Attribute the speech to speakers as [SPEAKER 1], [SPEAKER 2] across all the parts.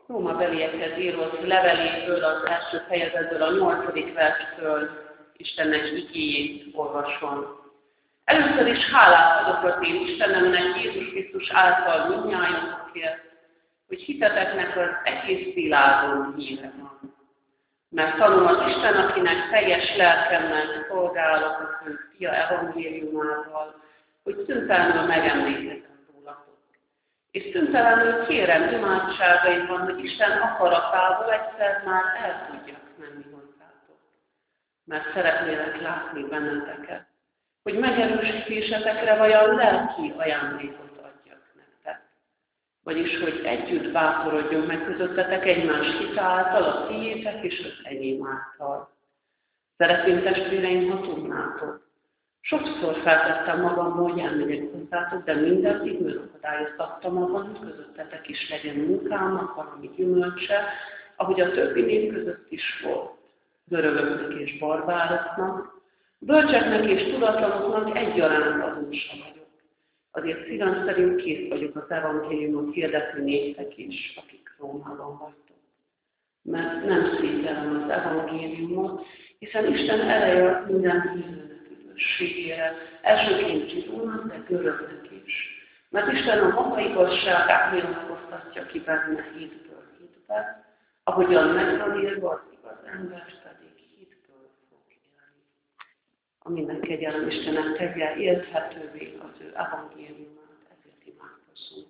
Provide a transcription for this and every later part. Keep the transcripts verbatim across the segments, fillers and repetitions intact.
[SPEAKER 1] Rómabeliekhez írott leveléből, az első fejezetből, a nyolcadik verstől Istennek igéjét olvasom. Először is hálát adok az én Istenemnek Jézus Krisztus által mindnyájatokért, hogy hiteteknek az egész világon híre van. Mert tanul az Isten, akinek teljes lelkemmel szolgálok az ő fia evangéliumával, hogy szüntelenül megemlékezem rólatok. És szüntelenül kérem imádságaimban, hogy Isten akaratából egyszer már el tudjak menni hozzátok. Mert szeretnélek látni benneteket, hogy megerősítésetekre vajon lelki ajándékot adjak nektek. Vagyis, hogy együtt bátorodjon meg közöttetek egymás hite által, a tiétek és az enyém által. Szeretném testvéreim, ha tudnátok. Sokszor feltettem magamból, hogy elmegyek hozzátok, de mindaddig megakadályoztattam magam, hogy közöttetek is legyen munkámnak valami gyümölcse, ahogy a többi nép között is volt. Görögöknek és barbároknak, bölcseknek és tudatlanoknak egyaránt adósa vagyok. Azért szívem szerint kész vagyok az evangéliumot hirdetni néktek is, akik Rómában vagytok. Mert nem szégyellem az evangéliumot, hiszen Isten ereje minden hívőnek üdvösségére, elsőként zsidónak, de görögnek is. Mert Isten a maga igazságát nyilatkoztatja ki benne hitből hitbe, ahogyan megvan írva, az igaz ember pedig hitből fog élni. A minden kegyelem Istenek tegye érthetővé az ő evangéliumát, ezért imádkozzunk.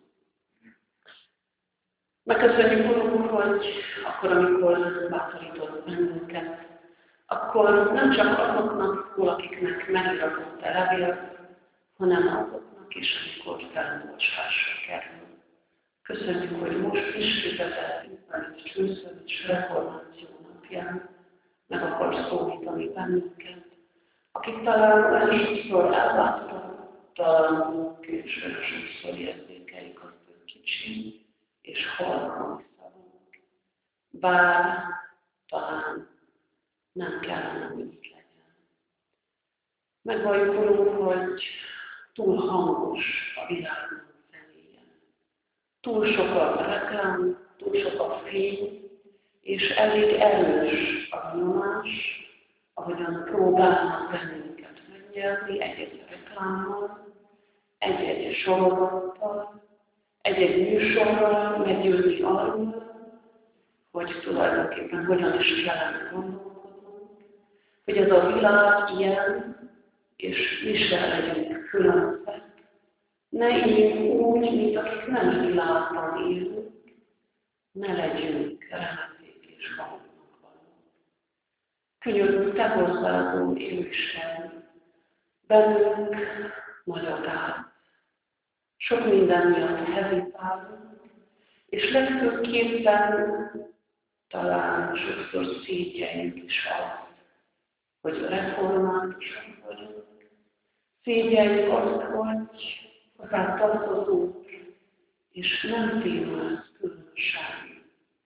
[SPEAKER 1] Megköszönjük, Urunk, hogy akkor, amikor bátorított bennünket, akkor nem csak azoknak szól, akiknek megiratott a levél, hanem azoknak is, amikor felolvasásra kerül. Köszönjük, hogy most ismételten itt Csőszövics reformáció napján meg akar szólítani bennünket, akik talán olyan sokszor elbátorodtak, és olyan sokszor érzékelik azt, hogy kicsi és halkan szavunk. Bár talán nem kellene, hogy itt legyen. Megvalljuk, Urunk, hogy túl hangos a világnak zenéje. Túl sok a reklám, túl sok a fény, és elég erős a nyomás, ahogyan próbálnak bennünket megnyerni egy-egy reklámmal, egy-egy sorozattal, egy-egy műsorral meggyőzni arról, hogy tulajdonképpen hogyan is kellene gondolkodnunk, hogy ez a világ ilyen, és mi se legyünk különbözőek. Ne éljünk úgy, mint akik nem világban élünk, ne legyünk remedék és hangnak valók. Könyörgünk te hozzáadó, Isten, bennünk nagyot áll. Sok minden miatt hezitálunk, és legfőképpen talán sokszor szégyeljük is azt, hogy reformátusok vagyunk. Szégyeljük azt, hogy hozzá tartozunk, és nem témaz különösen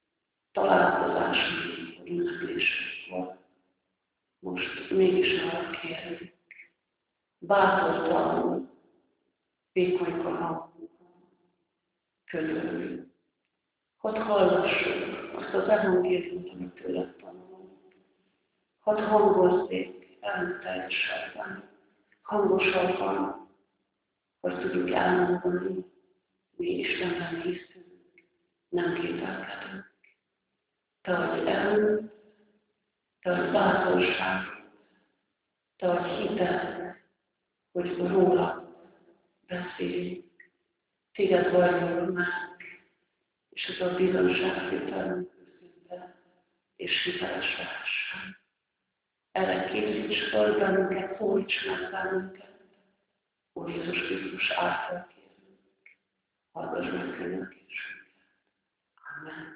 [SPEAKER 1] találkozási ünneplésünk. Most mégis arra kérjük, bátortalanul, vékonyka hangunkon, könyörüljük. Hadd hallassuk azt az evangéliumot, amit tőled tanulunk. Hadd hangozzék elteljesedben, hangosabban, hogy tudjuk elmondani, mi Istenben hiszünk, nem kételkedünk. Te vagy erőt, te vagy bátorságot, te vagy hitet, hogy róla beszéljünk. Téged valljuk meg, és ez a bizonságtételünk őszinte és hiteles lehessen. Erre készíts fel bennünket, szólíts meg bennünket. Úr Jézus Krisztus által kérünk. Hallgass meg könyörgésünket. Amen.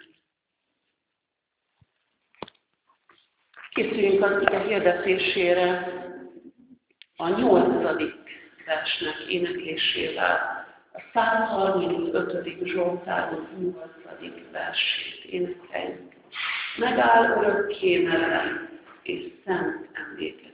[SPEAKER 1] Készüljünk az ige hirdetésére a nyolcadik versnek éneklésével. A százharmincötödik Zsoltár nyolcadik versét énekeljük. Megáll örökké nevem és szent emlékezete.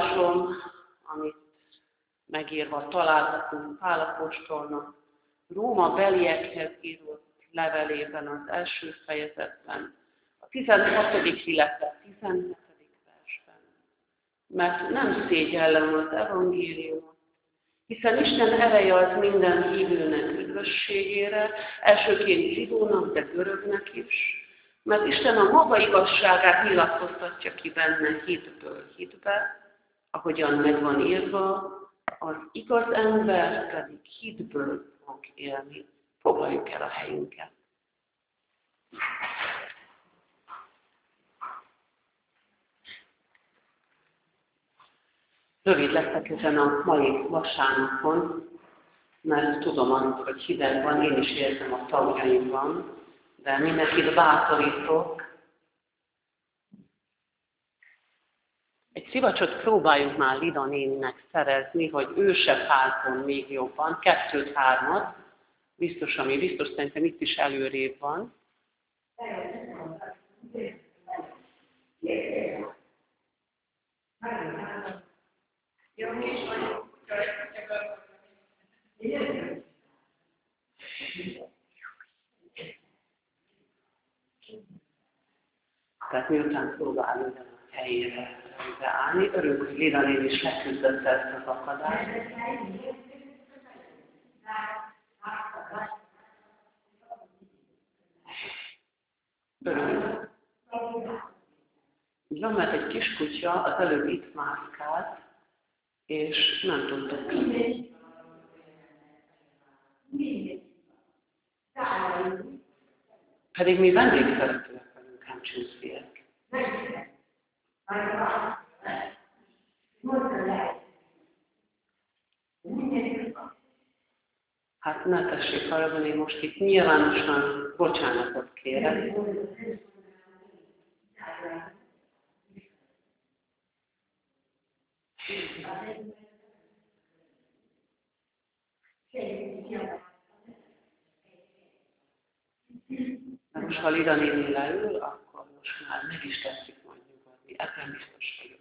[SPEAKER 1] olvasom, amit megírva találhatunk Pál apostolnak Róma beliekhez írott levelében az első fejezetben, a tizenhatodik illetve tizenhetedik versben. Mert nem szégyellem az evangéliumot, hiszen Isten ereje az minden hívőnek üdvösségére, elsőként zsidónak, de görögnek is, mert Isten a maga igazságát nyilatkoztatja ki benne hitből hitbe, ahogyan meg van írva, az igaz ember pedig hitből fog élni. Foglaljuk el a helyünket. Rövid leszek ezen a mai vasárnapon, mert tudom azt, hogy hideg van, én is érzem a tagjaimban, de mindenkit bátorítok. Egy szivacsot próbáljuk már Lida néninek szerezni, hogy ő se fázzon még jobban, kettőt-hármat, biztos, ami biztos, szerintem itt is előrébb van. Tehát miután próbál minden a helyére beállni, örülök, hogy Lida néni is leküzdött ezt az akadályt. Örülök. Van, mert egy kis kutya az előbb itt mászkált, és nem tudtuk. Pedig mi vendégszeretőek vagyunk, ám csúszfiak. Hát ne tessék haragudni, én most itt nyilvánosan bocsánatot kérek. De most, ha Lida néni leül, akkor most már meg is teszik majd nyugodni. Ebben biztos vagyok.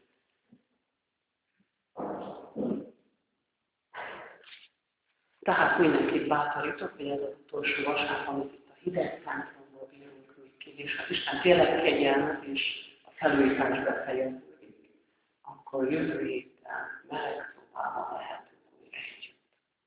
[SPEAKER 1] Tehát mindenkit bátorítok, hogy ez az utolsó vasárnap, amit itt a hideg centrumból bírunk még ki, és ha Isten tényleg kegyelmet és a felújítás befejeződik, akkor jövő héten meleg szobában lehetünk újra együtt.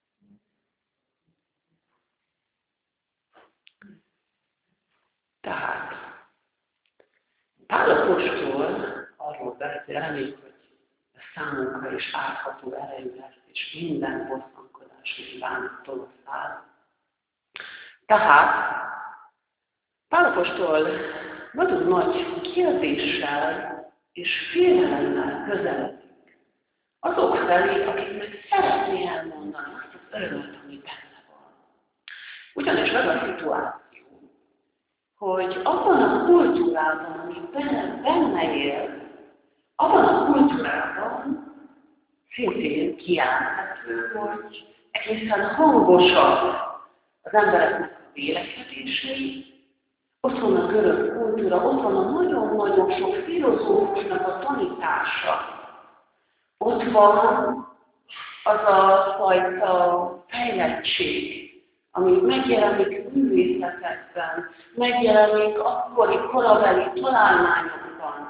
[SPEAKER 1] Tehát, Pál apostol arról beszél, reméljük, hogy ez számunkra is átható erejű lesz, és minden bosszankodás és bánattól száll. Tehát, Pál apostol nagyon nagy kérdéssel és félelemmel közeledik azok felé, akiknek szeretné elmondani azt az örömet, ami benne van. Ugyanis az a szituáció, hogy abban a kultúrában, ami benne, benne él, abban a kultúrában szintén kijelenthető, hogy egészen hangosak az embereknek a vélekedései, ott van a görög kultúra, ott van a nagyon-nagyon sok filozófusnak a tanítása. Ott van az a fajta fejlettség, ami megjelenik művészetekben, megjelenik akkori korabeli találmányokban.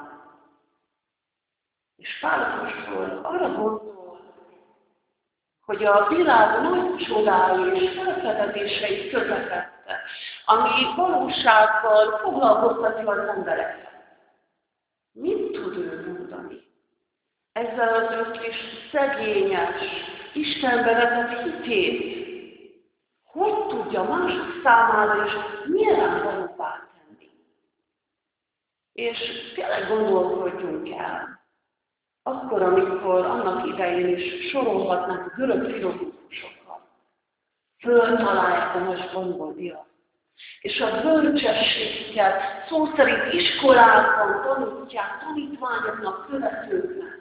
[SPEAKER 1] És Pál apostol arra gondol, hogy a világ nagy csodái és felfedezései közepette, ami valósággal foglalkoztatja az embereket. Mit tud ő mondani? Ezzel az ő kis szegényes, Istenbe vetett hitét, hogy tudja mások számára is nyilvánvalóvá tenni? És tényleg gondolkodjunk el, akkor, amikor annak idején is sorolhatnak görög filozófusokat, föltalálják a nagy gondolia, és a bölcsességet szó szerint iskolákban tanítják, tanítványoknak, követőknek,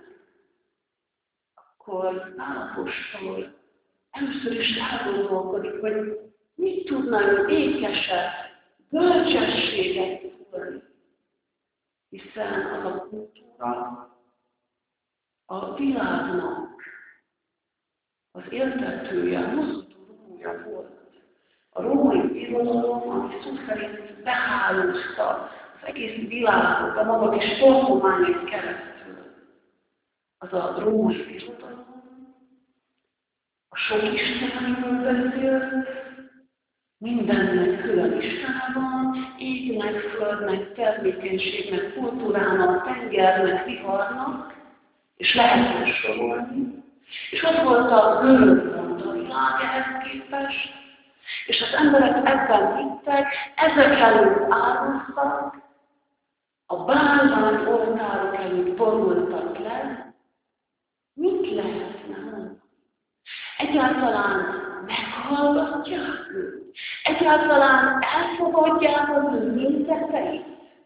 [SPEAKER 1] akkor Pál apostol először is elgondolkodik, hogy mit tudna ő ékesebb bölcsességet szólni, hiszen az a kultúra, a világnak az éltetője, mozgató rúgója volt. A római birodalom, ami szó szerint behálózta az egész világot, a maga kis tartományait keresztül. Az a római birodalom, a sok Istenről beszélt, mindennek külön Istene van, égnek, földnek, termékenységnek, kultúrának, tengernek, viharnak, és lehetne sorolni. És ott volt a görög a világ ehhez képest, és az emberek ebben hittek, ezek előtt áldoztak, a bálvány oltárok előtt borultak le. Mit lehetne mondani? Egyáltalán meghallgatják őt? Egyáltalán elfogadják az ő nézeteit?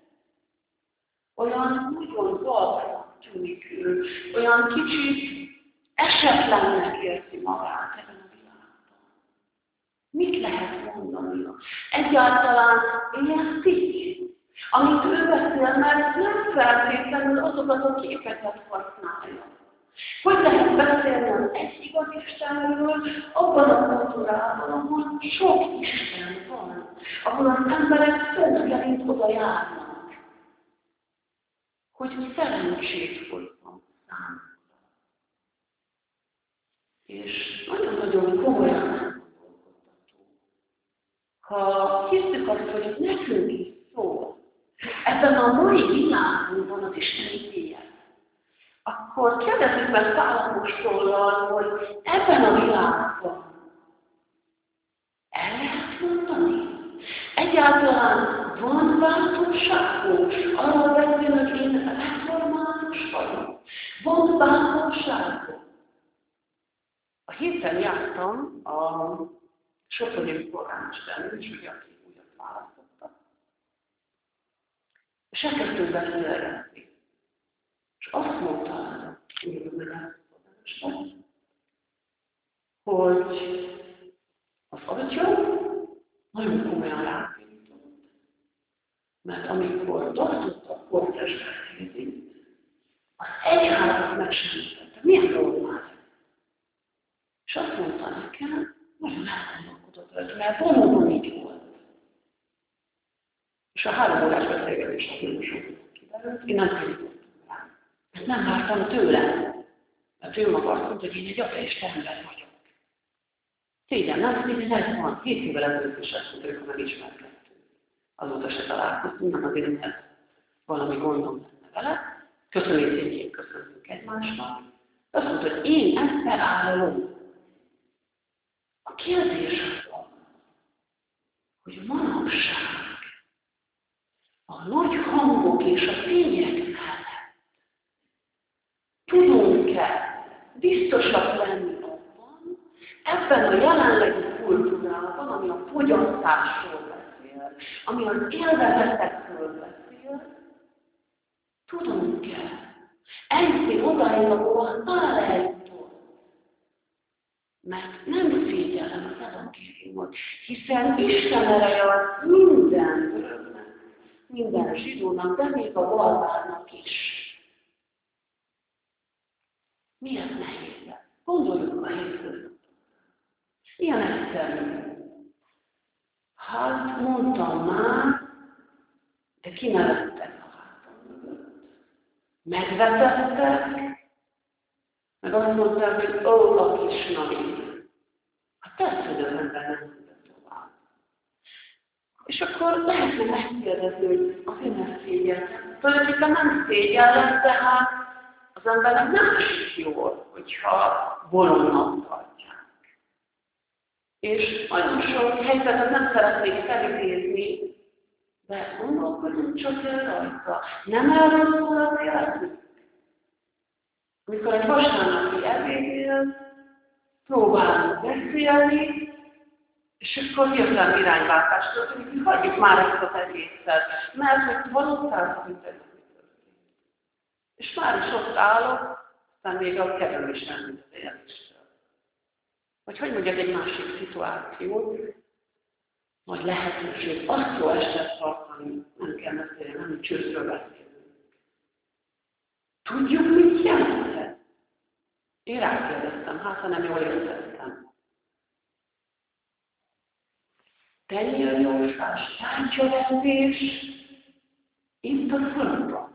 [SPEAKER 1] Olyan nagyon valóra tűnik ő, olyan kicsit esetlennek érzi magát ebben a világban. Mit lehet mondani? Egyáltalán értik, amit ő beszél, mert nem feltétlenül azokat a képeket használja. Hogy lehet beszélni az egy igaz Istenről abban a kultúrában, ahol sok Isten van, ahol az emberek szó szerint oda járnak, hogy szerencsét hozzon számukra. És nagyon-nagyon komolyan elgondolkodható. Ha hiszük azt, hogy nekünk is szól, ebben a mai világunkban az Isten igéje, akkor kérdezzük meg Pálapostól, hogy ebben a világban el lehet mondani? Egyáltalán van bátorságunk? Arról beszél, hogy én református vagyok. Van bátorságunk? A héten jártam a Soproni polgármesternél, és ugye aki újat választottak. És elkezdtünk beszélgetni. És azt mondta a polgármester, hogy az atya nagyon komolyan rápirított, mert amikor tartotta a kortes beszédét, az egyházat megsemmítette. Milyen normál? És azt mondta nekem, nagyon elgondolkodott rajta, mert valóban így volt. És a három órás beszélgetésnek nagyon sok kiderült, én nem kerültem rá. Mert nem vártam tőle. Mert ő maga azt mondta, hogy én egy ateista ember vagyok. Szégyen, nem szégyen, ez van. Hét évvel ezelőtt is azt mondta, amikor megismerkedtünk. Azóta se találkoztunk, nem azért, mert valami gondom lenne vele. Köszönjük szintjén köszönjük egymásnak. Azt mondta, hogy én ezt felállom. A kérdés az, hogy manapság a nagy hangok és a fények mellett tudunk-e biztosak lenni abban, ebben a jelenlegi kultúrában, ami a fogyasztásról beszél, ami az élvezetekről beszél, tudunk-e eljutni odáig, ahol áll egy mert nem szégyellem az evangéliumot, hiszen Isten ereje az minden öröknek, minden zsidónak, de még a barbárnak is. Miért nehéz? Gondoljunk a hétköznapokra. Ilyen egyszerű. Hát mondtam már, de kinevettek a hátam mögött. Megvetettek, meg azt mondták, hogy ó, a kis nami. Hát persze, hogy az ember nem tudja tovább. És akkor lehetne megkérdezni, hogy azért nem szégyellem. Tulajdonképpen nem szégyellem, tehát az embernek nem esik jól, hogyha bolondnak tartják. És nagyon sok helyzetet nem szeretnék felidézni, de gondolkodunk csak el rajta. Nem erről szól az életünk. Amikor egy vasárnapi ebédnél próbálunk beszélni, és akkor hirtelen irányváltás történik, hogy hagyjuk már ezt az egészet, mert hogy valószínűleg büntetni. És már is ott állok, aztán még a kedvem is nem beszélésről. Vagy hogy mondjak egy másik szituációt, vagy lehetőség, azt jó estet tartani, nem kell beszélni, nem csőszről beszélni. Tudjuk, mit jelent? Én rákérdeztem, hát ha nem jól értettem. Tenyérjósás, táncsavetés, itt a fronton.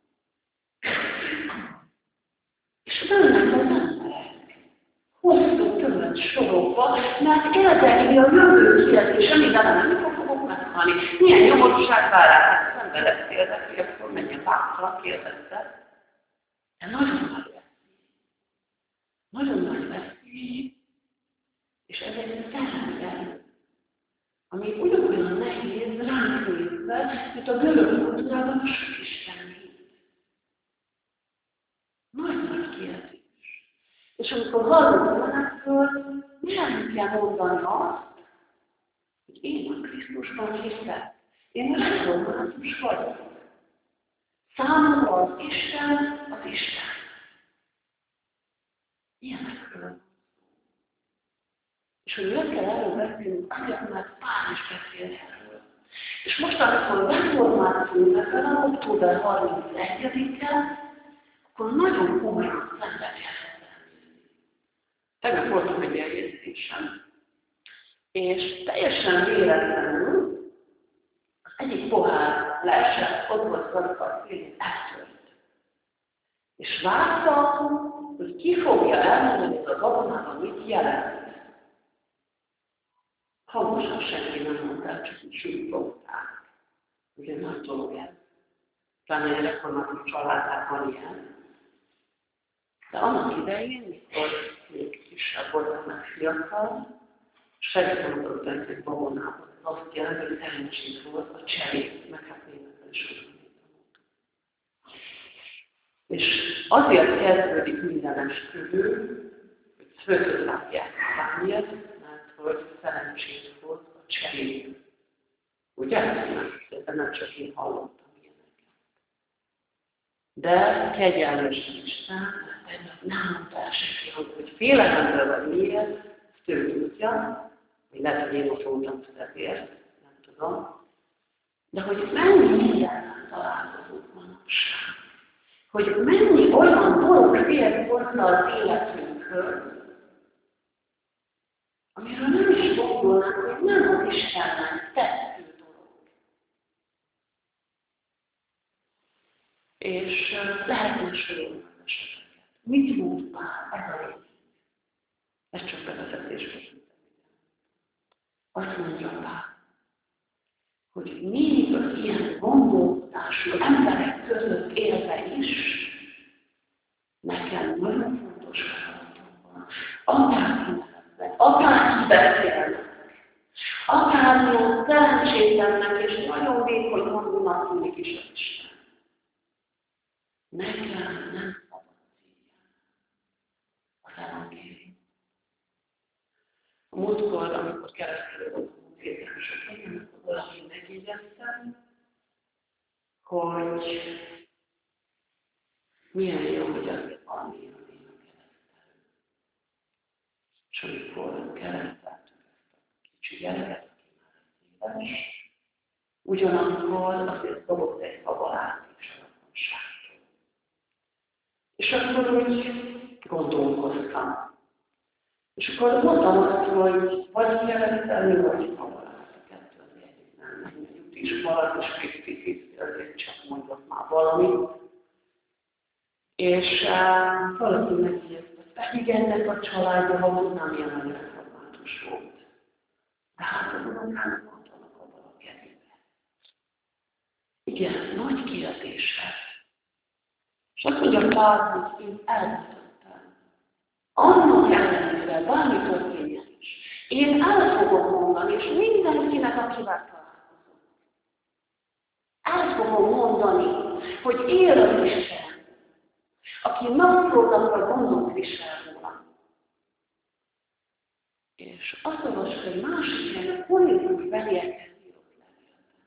[SPEAKER 1] És mennek az emberek, hosszú tömött sorokba, mert érdekelni a jövő kérdése, minden nem, mikor fogok meghalni. Milyen nyomorúság vár rá, hát szenvedett kérdez, hogy akkor menjen bátran, kérdezte. De nagyon nagy veszély. Nagyon nagy veszély. És ez egy szenvedel, ami ugyanolyan nehéz ránk nézve, mint a görög kultúrában a sok istenét. Nagy-nagy kérdés. És amikor hallunk ilyenekről, nem kell mondani azt, hogy én a Krisztusban hiszek. Én református vagyok. Számomra az Isten az Isten. Ilyenekről. És hogy miért kell erről beszélnünk, azért, mert Pál is beszél erről. És most, amikor reformációnak van, október harmincegyedike, akkor nagyon komolyan szembe kell elnézni. Tegnap voltam egy eljegyzésem. És teljesen véletlenül az egyik pohár leesett, ott volt valaka a szélén, eltört. És vártam, hogy ki fogja elmondani, hogy a gabonában mit jelent. Hangosan senki nem mondta, csak így súlyogták. Ugye nagy dolog ez. Pláne egy református családnál van ilyen. De annak idején, mikor még kisebb voltak meg fiatal, senki mondott egy babonában. Ez azt jelenti, hogy elmesít volt a cserét, meg hát németben is úgy. És azért kezdődik minden esküvő, hogy szőzőt látják számért, mert hogy szerencsét volt a cserét. Ugye? Ez nem csak én hallottam ilyeneket. De kegyelmes Isten, mert nem mondta el senki, hogy félelemről vagy miért, ezt ő tudja, hogy lehet, hogy én ott voltam ezért, nem tudom. De hogy mennyi mindennel találkozunk manapság. Hogy mennyi olyan dolog fér hozzá az életünkhöz, amiről nem is gondolnánk, hogy nem az Istennek tettő dolog. És lehetne sorolni az eseteket. Mit mond Pál? Ez a rész. Ez csak bevezetésben. Azt mondja Pál, hogy még az ilyen gondolkodású emberek között élve is, nekem nagyon fontos feladatom van. Akár kineveznek, akár kibeszélnek, akármilyen szerencsétlennek és nagyon vékony hangúnak tűnik is az Isten. Nekem nem szabad szégyen az evangélium. A múltkor, amikor keresztül voltam Péterusokon, akkor valaki megjegyeztem, hogy milyen jó, hogy azért valami jön a keresztelő. És amikor kereszteltük ezt a kicsi gyereket, aki már egy éves, ugyanakkor azért dobott egy babalát is a rokonságtól. És akkor úgy gondolkoztam. És akkor mondtam azt, hogy vagy keresztelni, vagy babalát. A kettő az egyik nem, nem jut is marad, és fifty-fifty, azért csak mondok már valamit. És uh, valaki megjegyezte, pedig ennek a családja valóban nem ilyen nagy református volt. De hát az unokának mondanak abban a kezébe. Igen, nagy kérdése. És azt mondja Pál, hogy én eldöntöttem. Annak ellenére bármi történjen is. Én el fogom mondani, és mindenkinek, akivel találkozom. El fogom mondani, hogy él az Isten, aki napról napra gondot visel róla. És azt olvasok, hogy másik helyen a Korintus beliekhez írott levélben,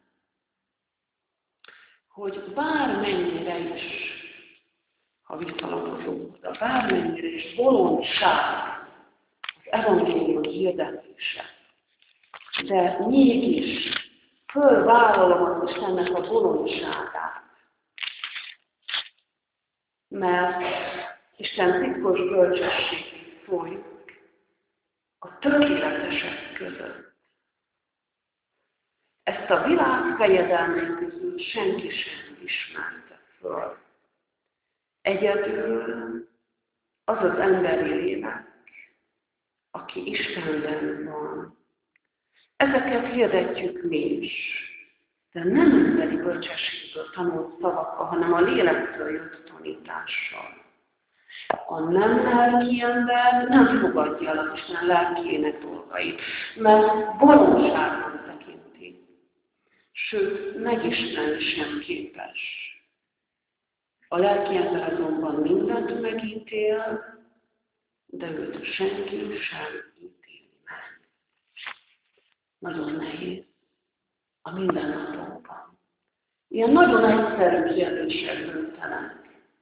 [SPEAKER 1] hogy bármennyire is, ha visszalapozunk oda, bármennyire is bolondság az evangélium hirdetése, de mégis fölvállalom az Istennek a bolondságát. Mert Isten titkos bölcsesség folyik a tökéletesek között. Ezt a világ fejedelmei közül senki sem ismerte föl. Egyedül az az emberi lélek, aki Istenben van. Ezeket hirdetjük mi is, de nem emberi bölcsességből tanult szavakkal, hanem a lélektől jött tanítással. A nem lelki ember nem fogadja el az Isten lelkének dolgait, mert valóságban tekinti. Sőt, megismerni sem képes. A lelki ember azonban mindent megítél, de őt senki sem ítéli meg. Nagyon nehéz a mindennapokban. Ilyen nagyon egyszerű kérdések döntenek.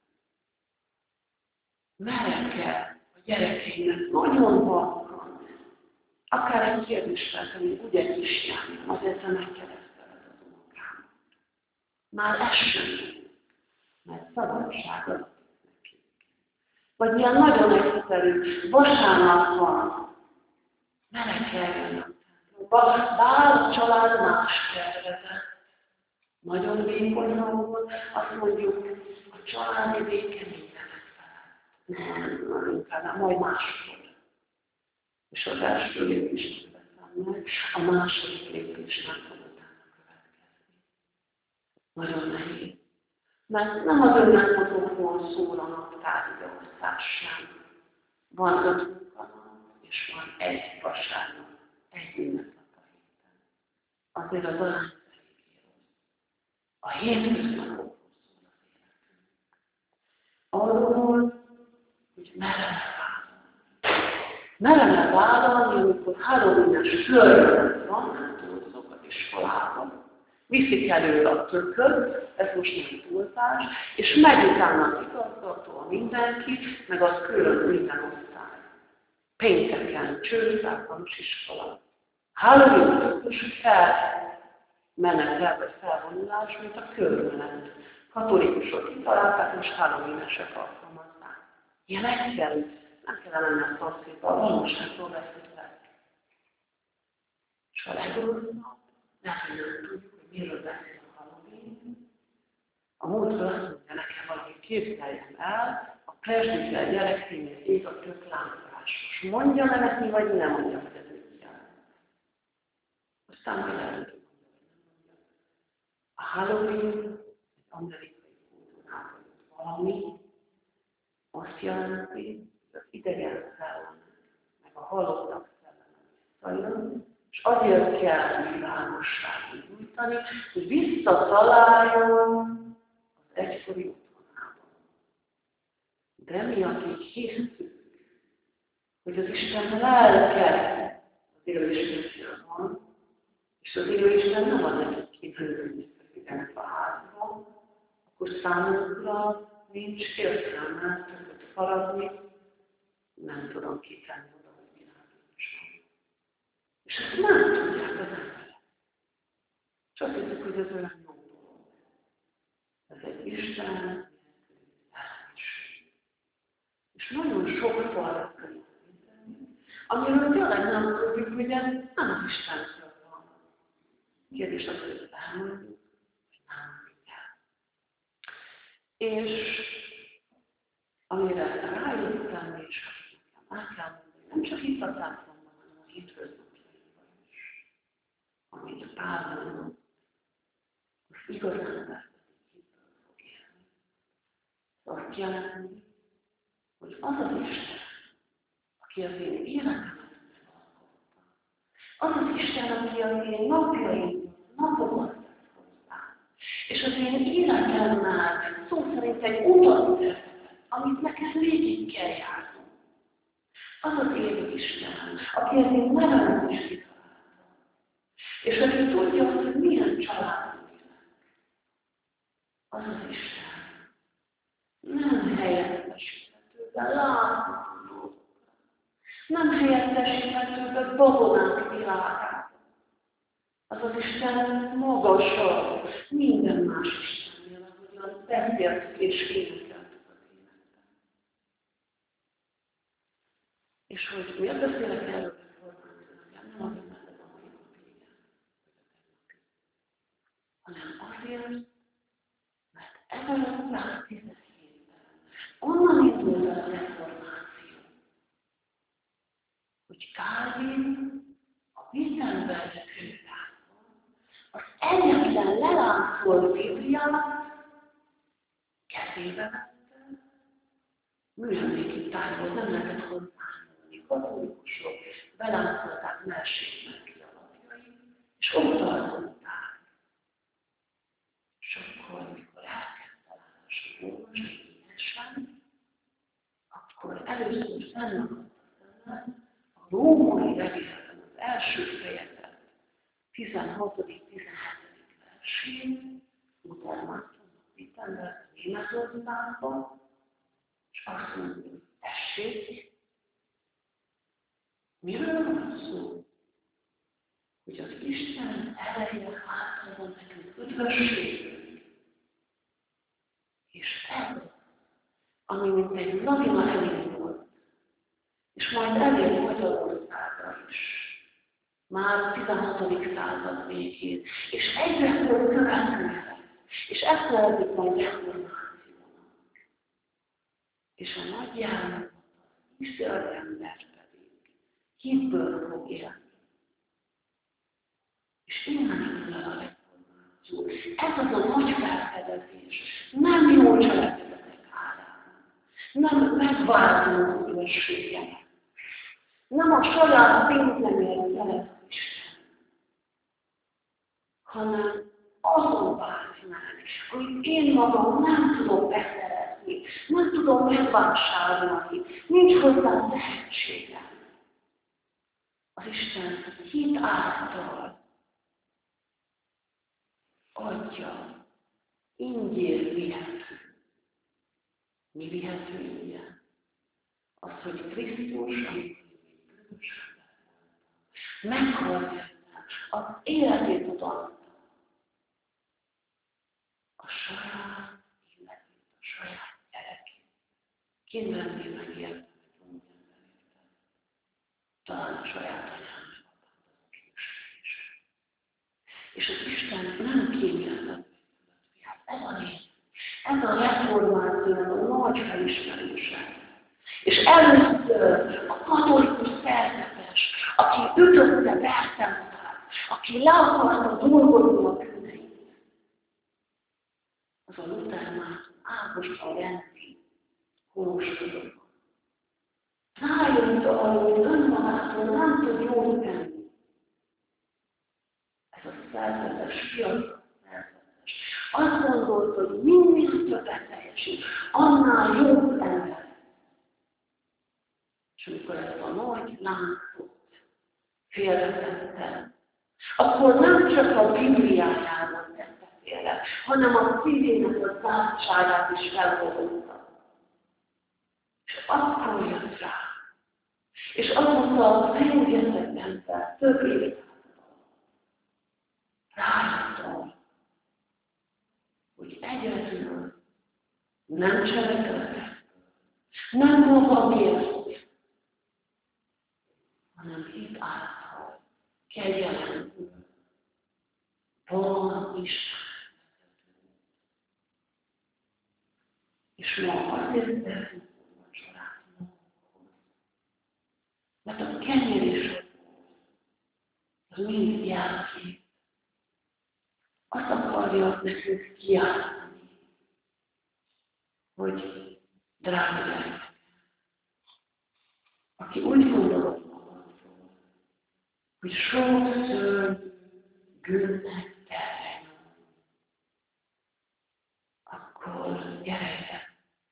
[SPEAKER 1] Merek-e a gyerekeimnek nagyon halkan, akár egy kérdés feltenni, ugye kisjánik, azért te megkereszteled az unokámat. Már ez sem, mert szabadság az neki. Vagy ilyen nagyon egyszerű, vasárnap van, merek eljönni. Bár a család más tervezett. Nagyon vékonyan volt, azt mondjuk, a családi béke mindenek felett. Nem, nem, inkább nem, majd máskor. És az első lépést veszem meg, a második lépés nem fog utána következni. Nagyon nehéz. Mert nem az önmegmozókról szól a naptári beosztás sem. Van öt munkanap, és van egy vasárnap, egy ünnepnap a héten. Azért az arány eléggé rossz. A hétköznapokról szól az életünk. Arról, hogy merre vállalni. Merre vállalni, amikor Halloween-es följönet van, nem túlzok az iskolában. Viszik elő a tököt, ez most nem túlzás, és megy utána az igazgató, mindenki, meg az külön minden osztály. Pénteken, csőszágos iskola. Halloween tökös fel, menetel, vagy felvonulás, mint a körmenet. Katolikusok kitalálták, most Halloween-esek alkalmazzák. Ilyen egyszerű, nem kellene menni a szomszédba, a valóságról beszélek. És a legrosszabb, nem nem tudjuk, hogy miről beszél a Halloween. A múltkor azt mondja nekem valaki, képzeljen el, a presbiter gyereknél ég a tök lámparásos. Mondja le neki, vagy nem mondja, hogy ez mit jelent. Aztán majd elmondja, hogy nem mondja. A Halloween egy amerikai kultúrában valami azt jelenti, hogy az idegen szellem, meg a halottak szellem visszajön, és azért kell világosságot nyújtani, hogy visszataláljon az egykori otthonában. De mi, akik hisztük, hogy az Isten lelke az élőisten van, és az élőisten nem ad nekik kívülni a házban, akkor számunkra nincs értelme többet faradni, nem tudom kitenni oda, hogy világítson. És ezt nem tudják az emberek. És azt hiszik, hogy ez olyan jó dolog. Ez egy Isten nélküli teremtség. És nagyon sok falra kell tenni, amiről tényleg nem tudjuk, hogy ez nem az Istentől van. Kérdés az, hogy elmondjuk, hogy nem kell. És amire rájöttem, és nekem át kell mondani, nem csak itt a templomban, hanem a hétköznapjaiban is, amit Pál mondott, most igazán ember hitből fog élni. Azt jelenti, hogy az az Isten, aki az én életemet megalkotta, az az Isten, aki az én napjaimban napokat tett hozzá, és az én életemmel szó szerint egy utat tett, amit nekem végig kell járnom. Az az élő Isten, aki az én nevemet is kitalálta. És aki tudja azt, hogy milyen családom élek. Az az Isten nem helyettesíthető be látható dolgokra. Nem helyettesíthető be babonák világában. Az az Isten magasabb minden más Istennél, ahogyan beszélt és énekelt az életben. És hogy miért beszélek erről reformációnak? Nem azért, mert ez a mai napig, hanem azért, mert ezerötszáztizenhét onnan indult a reformáció, hogy Calvin a Wittenberg kőtárban az egyetlen leláncolt Bibliát kezébe vette, műemléki tárgyból nem lehetett hozzáállni. Katolikusok beláncolták merséknek ki alapjai, és ott tartották. És akkor, mikor elkezdte látni olvasni édesen, akkor először fennakadt a szemben a római levéletben az első fejezet tizenhatodik-tizenhetedik versén, Luther-Mártonnak Wittenberg Németországban, és azt mondja, hogy tessék, miről van szó? Hogy az Isten ereje átadon nekünk üdvösséget. És ez, ami mint egy lavina elindult, és majd elért Magyarországra is, már a tizenhatodik század végén, és egyre több következett, és ezt nevezik majd reformációnak. És a nagy János, Izrael ember pedig hitből fog élni. És innen indul el a reformáció. Ez az a nagy felfedezés. Nem jó cselekedetek árán. Nem megváltó ügyességgel. Nem a saját pénzemért szeret Isten, hanem azon változnak, amit én magam nem tudom beszerezni, nem tudom megvásárolni, nincs hozzá tehetségem. Az Isten hit által adja, ingyér vihető. Mi vihető ingyen? Az, hogy Krisztus, amit meghalt az életét odaadta. A saját életét, a saját gyerekét. Kinvenné meg értem, hogy úgy ember értem. Talán a saját anyámnak adtam az késés. És az Isten nem kényelmet. Ez a lény. Ez a reformációnak a nagy felismerése. És először a katolikus szerzetes, aki ütötte, verte magát, aki le akarta dolgozni a bűneit, az a Luther-Márton Ágoston rendi honoskodott. Rájött arra, hogy önmagától nem tud jól tenni. Ez a szerzetes, fiatal szerzetes. Azt gondolt, hogy minél többet teljesít, annál jobb ember. És amikor ezt a nagy láncot félretette, akkor nem csak a Bibliájában tette félre, hanem a szívének a zártságát is felhozta. És akkor jött rá. És azóta a rengeteg ember több évtizedben rájött arra, hogy egyedül nem cselekedett, nem magamért, hanem hit által kegyelemből van Isten. És ma azért teszünk vacsorát magunkhoz. Mert a kenyér is az mind jelkép. Azt akarja nekünk kiállni, hogy drága gyermek, aki úgy gondolod, hogy sokszor gőznek terhen, akkor gyere ide,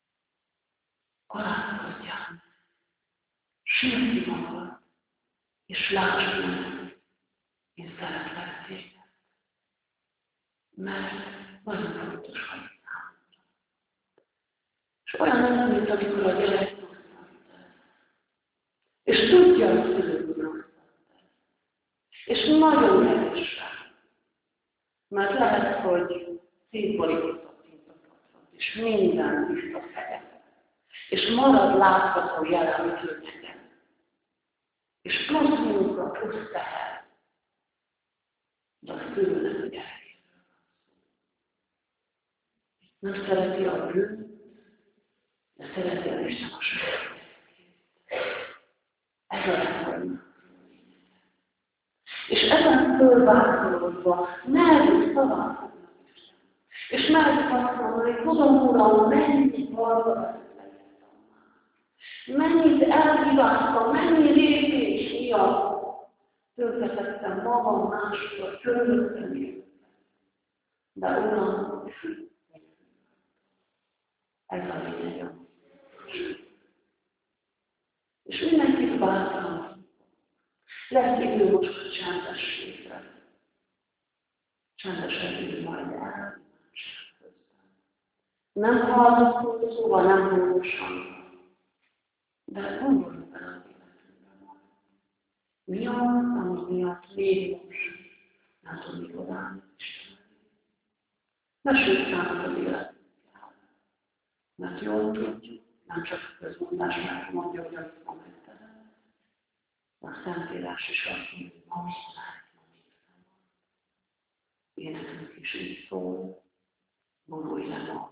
[SPEAKER 1] alázkodjál, sírd ki magad, és lásd meg, én szeretlek téged. Mert nagyon fontos vagy számomra. És olyan nem, mint amikor a gyerek és tudja, hogy szülők és nagyon erősen. Mert lehet, hogy szétborított mint a patront, és minden tiszta fekete. És marad látható jelen, hogy ő nekem. És plusz munka, plusz teher. De azt tőle nem gyerekéről. Nem szereti a bűnt, de szereti az Isten a saját gyerekét. Ez a reforma. És ezen fölvázolódva merjük szavát. És merjük azt mondani, hogy tudom, Uram, mennyi valóban leírtam már. Mennyit elhibáztam, mennyi lépés miatt tönkretettem magam másokat, körülöttem én. De Uram, ez a lényeg. És mindenkit bátran. Lesz idő most a csendességre. Csendesen idő majd el. Nem hallgatunk szóval, nem hangosan. De gondolunk bele az életünkben. Mi az, ami miatt még most nem tudjuk odállni Istenre. Mesélj számot az életünkkel. Mert jól tudjuk, nem csak a közmondás megmondja, hogy amit ma megtehet. A Szentírás is azt mondja, hogy ma mit lehet, ma mit nem. Énekünk is így szól, vonulj le ma.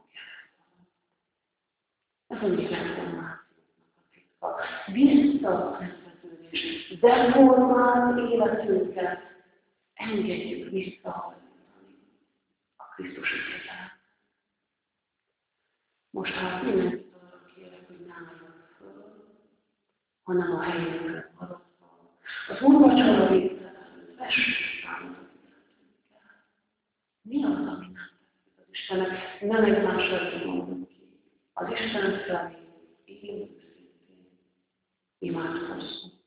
[SPEAKER 1] Ez a mi reformációknak a titka. Visszavezetődés, deformált életünket engedjük visszahajtani a Krisztus ügyet. Most hát mindenkit arra kérek, hogy nem álljon föl, hanem a helyünkön maradva. Az úrvacsora végtelen, vessük számot az életünkkel. Mi az, ami nem tetszik az Istennek? Nem egymásra mondunk ki. Az Isten felé én őszintén imádkozzunk.